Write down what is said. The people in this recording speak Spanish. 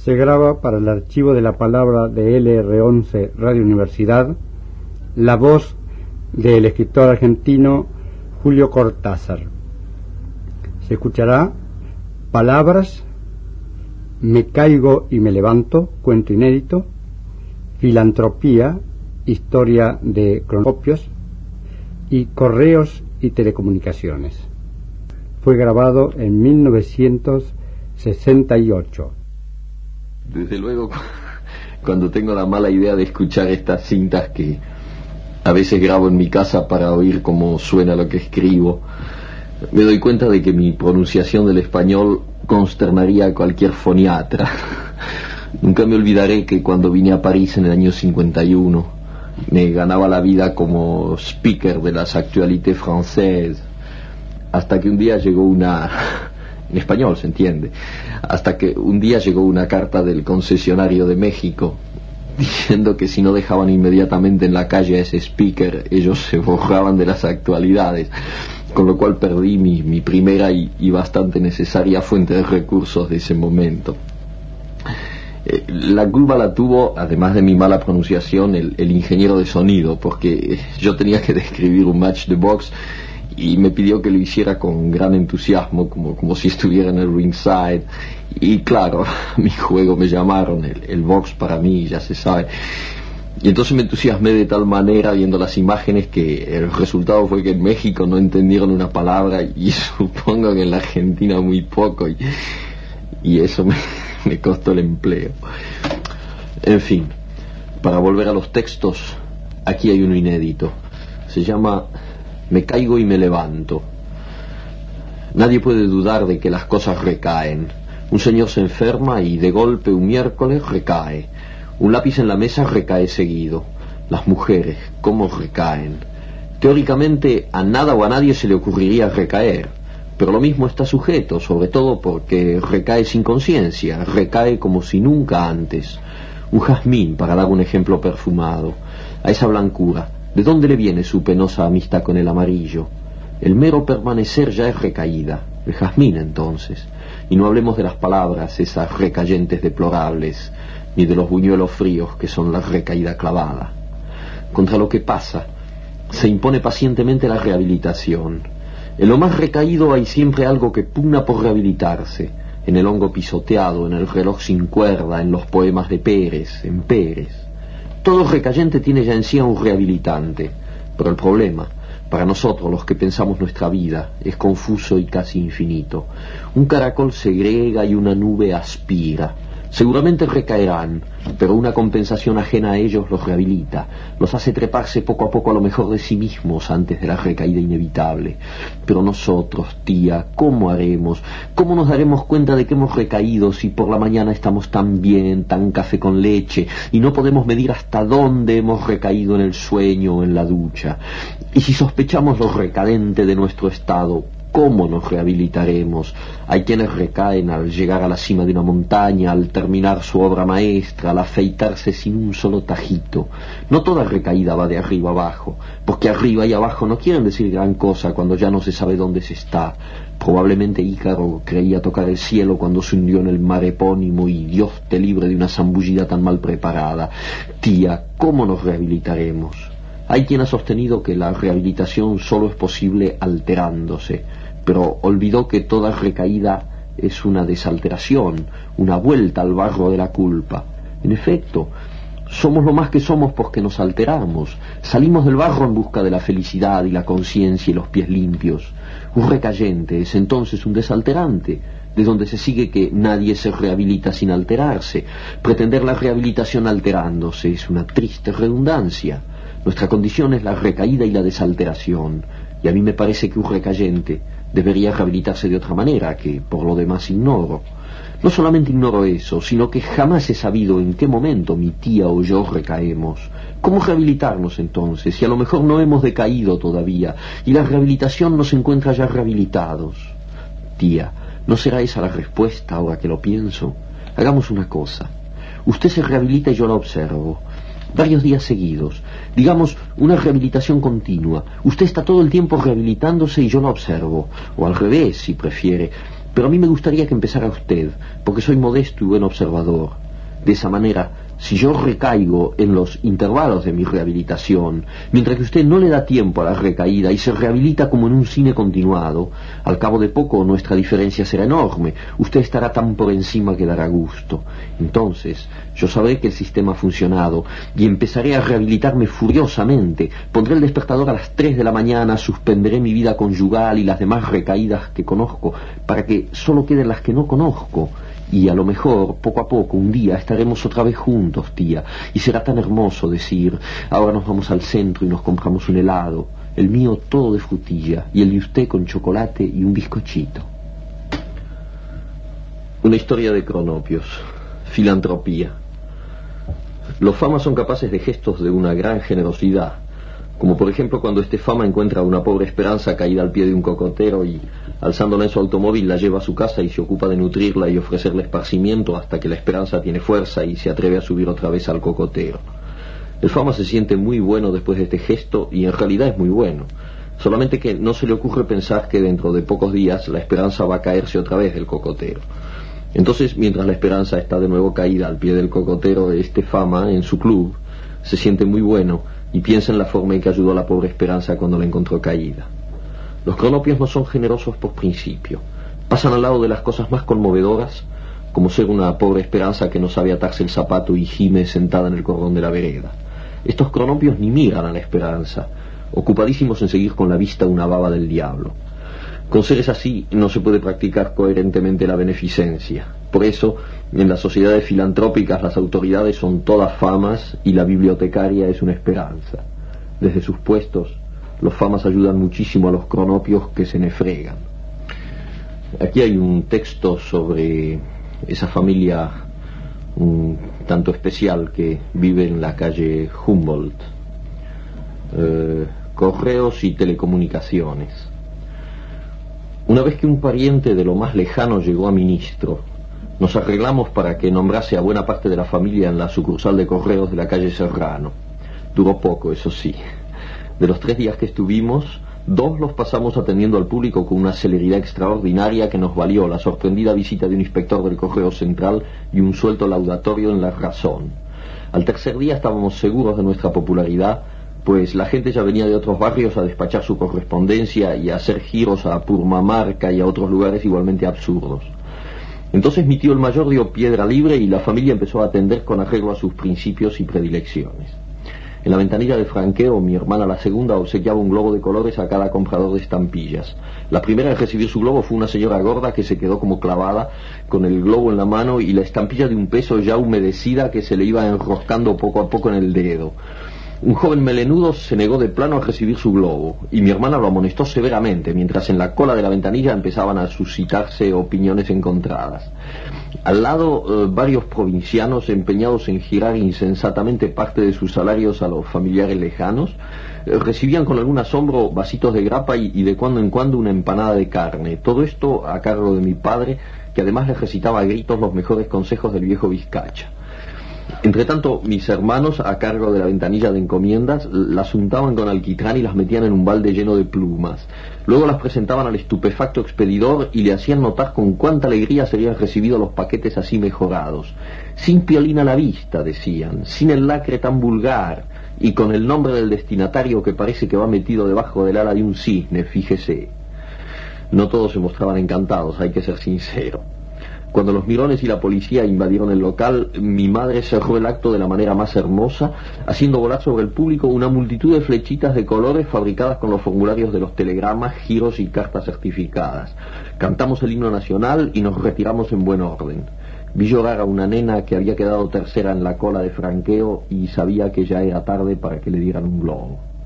Se graba para el archivo de la palabra de LR11 Radio Universidad la voz del escritor argentino Julio Cortázar. Se escuchará Palabras, Me caigo y me levanto, cuento inédito, Filantropía, historia de cronocopios, y Correos y telecomunicaciones. Fue grabado en 1968. Desde luego, cuando tengo la mala idea de escuchar estas cintas que a veces grabo en mi casa para oír cómo suena lo que escribo, me doy cuenta de que mi pronunciación del español consternaría a cualquier foniatra. Nunca me olvidaré que cuando vine a París en el año 51 me ganaba la vida como speaker de las actualités françaises, hasta que un día llegó una... en español, se entiende, hasta que un día llegó una carta del concesionario de México diciendo que si no dejaban inmediatamente en la calle a ese speaker, ellos se borraban de las actualidades, con lo cual perdí mi primera y bastante necesaria fuente de recursos de ese momento. La culpa la tuvo, además de mi mala pronunciación, el ingeniero de sonido, porque yo tenía que describir un match de box y me pidió que lo hiciera con gran entusiasmo, como si estuviera en el ringside. Y claro, mi juego me llamaron, el box para mí, ya se sabe. Y entonces me entusiasmé de tal manera viendo las imágenes que el resultado fue que en México no entendieron una palabra, y supongo que en la Argentina muy poco, y eso me costó el empleo. En fin, para volver a los textos, aquí hay uno inédito. Se llama Me caigo y me levanto. Nadie puede dudar de que las cosas recaen. Un señor se enferma y de golpe un miércoles recae. Un lápiz en la mesa recae seguido. Las mujeres, ¿cómo recaen? Teóricamente a nada o a nadie se le ocurriría recaer, pero lo mismo está sujeto, sobre todo porque recae sin conciencia, recae como si nunca antes. Un jazmín, para dar un ejemplo perfumado. A esa blancura, ¿de dónde le viene su penosa amistad con el amarillo? El mero permanecer ya es recaída, el jazmín entonces. Y no hablemos de las palabras, esas recayentes deplorables, ni de los buñuelos fríos que son la recaída clavada. Contra lo que pasa, se impone pacientemente la rehabilitación. En lo más recaído hay siempre algo que pugna por rehabilitarse, en el hongo pisoteado, en el reloj sin cuerda, en los poemas de Pérez, en Pérez. Todo recayente tiene ya en sí a un rehabilitante, pero el problema, para nosotros los que pensamos nuestra vida, es confuso y casi infinito. Un caracol segrega y una nube aspira. Seguramente recaerán, pero una compensación ajena a ellos los rehabilita, los hace treparse poco a poco a lo mejor de sí mismos antes de la recaída inevitable. Pero nosotros, tía, ¿cómo haremos? ¿Cómo nos daremos cuenta de que hemos recaído si por la mañana estamos tan bien, tan café con leche, y no podemos medir hasta dónde hemos recaído en el sueño o en la ducha? Y si sospechamos lo recadente de nuestro estado, ¿cómo nos rehabilitaremos? Hay quienes recaen al llegar a la cima de una montaña, al terminar su obra maestra, al afeitarse sin un solo tajito. No toda recaída va de arriba abajo, porque arriba y abajo no quieren decir gran cosa cuando ya no se sabe dónde se está. Probablemente Ícaro creía tocar el cielo cuando se hundió en el mar epónimo, y Dios te libre de una zambullida tan mal preparada. Tía, ¿cómo nos rehabilitaremos? Hay quien ha sostenido que la rehabilitación solo es posible alterándose, pero olvidó que toda recaída es una desalteración, una vuelta al barro de la culpa. En efecto, somos lo más que somos porque nos alteramos. Salimos del barro en busca de la felicidad y la conciencia y los pies limpios. Un recayente es entonces un desalterante, de donde se sigue que nadie se rehabilita sin alterarse. Pretender la rehabilitación alterándose es una triste redundancia. Nuestra condición es la recaída y la desalteración, y a mí me parece que un recayente debería rehabilitarse de otra manera, que por lo demás ignoro. No solamente ignoro eso, sino que jamás he sabido en qué momento mi tía o yo recaemos. ¿Cómo rehabilitarnos entonces, si a lo mejor no hemos decaído todavía, y la rehabilitación nos encuentra ya rehabilitados? Tía, ¿no será esa la respuesta ahora que lo pienso? Hagamos una cosa. Usted se rehabilita y yo la observo. Varios días seguidos, digamos una rehabilitación continua. Usted está todo el tiempo rehabilitándose y yo la observo, o al revés si prefiere, Pero a mí me gustaría que empezara usted, porque soy modesto y buen observador. De esa manera, si yo recaigo en los intervalos de mi rehabilitación, mientras que usted no le da tiempo a la recaída y se rehabilita como en un cine continuado, al cabo de poco nuestra diferencia será enorme. Usted estará tan por encima que dará gusto. Entonces, yo sabré que el sistema ha funcionado y empezaré a rehabilitarme furiosamente. Pondré el despertador a las 3 de la mañana, suspenderé mi vida conyugal y las demás recaídas que conozco, para que solo queden las que no conozco. Y a lo mejor, poco a poco, un día estaremos otra vez juntos, tía, y será tan hermoso decir, ahora nos vamos al centro y nos compramos un helado, el mío todo de frutilla, y el de usted con chocolate y un bizcochito. Una historia de cronopios, filantropía. Los famas son capaces de gestos de una gran generosidad, como por ejemplo cuando este fama encuentra a una pobre Esperanza caída al pie de un cocotero y, alzándola en su automóvil, la lleva a su casa y se ocupa de nutrirla y ofrecerle esparcimiento hasta que la Esperanza tiene fuerza y se atreve a subir otra vez al cocotero. El fama se siente muy bueno después de este gesto y en realidad es muy bueno, solamente que no se le ocurre pensar que dentro de pocos días la Esperanza va a caerse otra vez del cocotero. Entonces, mientras la Esperanza está de nuevo caída al pie del cocotero, este fama, en su club, se siente muy bueno y piensa en la forma en que ayudó a la pobre Esperanza cuando la encontró caída. Los cronopios no son generosos por principio. Pasan al lado de las cosas más conmovedoras, como ser una pobre Esperanza que no sabe atarse el zapato y gime sentada en el cordón de la vereda. Estos cronopios ni miran a la Esperanza, ocupadísimos en seguir con la vista una baba del diablo. Con seres así no se puede practicar coherentemente la beneficencia. Por eso, en las sociedades filantrópicas las autoridades son todas famas y la bibliotecaria es una Esperanza. Desde sus puestos, los famas ayudan muchísimo a los cronopios que se nefregan. Aquí hay un texto sobre esa familia un tanto especial que vive en la calle Humboldt. Correos y telecomunicaciones. Una vez que un pariente de lo más lejano llegó a ministro, nos arreglamos para que nombrase a buena parte de la familia en la sucursal de correos de la calle Serrano. Duró poco, eso sí. De los 3 días que estuvimos, 2 los pasamos atendiendo al público con una celeridad extraordinaria que nos valió la sorprendida visita de un inspector del Correo Central y un suelto laudatorio en La Razón. Al tercer día estábamos seguros de nuestra popularidad, pues la gente ya venía de otros barrios a despachar su correspondencia y a hacer giros a Purmamarca y a otros lugares igualmente absurdos. Entonces mi tío el mayor dio piedra libre y la familia empezó a atender con arreglo a sus principios y predilecciones. En la ventanilla de franqueo, mi hermana la segunda obsequiaba un globo de colores a cada comprador de estampillas. La primera en recibir su globo fue una señora gorda que se quedó como clavada con el globo en la mano y la estampilla de un peso ya humedecida que se le iba enroscando poco a poco en el dedo. Un joven melenudo se negó de plano a recibir su globo, y mi hermana lo amonestó severamente, mientras en la cola de la ventanilla empezaban a suscitarse opiniones encontradas. Al lado, varios provincianos empeñados en girar insensatamente parte de sus salarios a los familiares lejanos, recibían con algún asombro vasitos de grapa y de cuando en cuando una empanada de carne. Todo esto a cargo de mi padre, que además les recitaba a gritos los mejores consejos del viejo Vizcacha. Entre tanto, mis hermanos, a cargo de la ventanilla de encomiendas, las untaban con alquitrán y las metían en un balde lleno de plumas. Luego las presentaban al estupefacto expedidor y le hacían notar con cuánta alegría serían recibidos los paquetes así mejorados. Sin piolín a la vista, decían, sin el lacre tan vulgar, y con el nombre del destinatario que parece que va metido debajo del ala de un cisne, fíjese. No todos se mostraban encantados, hay que ser sincero. Cuando los mirones y la policía invadieron el local, mi madre cerró el acto de la manera más hermosa, haciendo volar sobre el público una multitud de flechitas de colores fabricadas con los formularios de los telegramas, giros y cartas certificadas. Cantamos el himno nacional y nos retiramos en buen orden. Vi llorar a una nena que había quedado tercera en la cola de franqueo y sabía que ya era tarde para que le dieran un globo.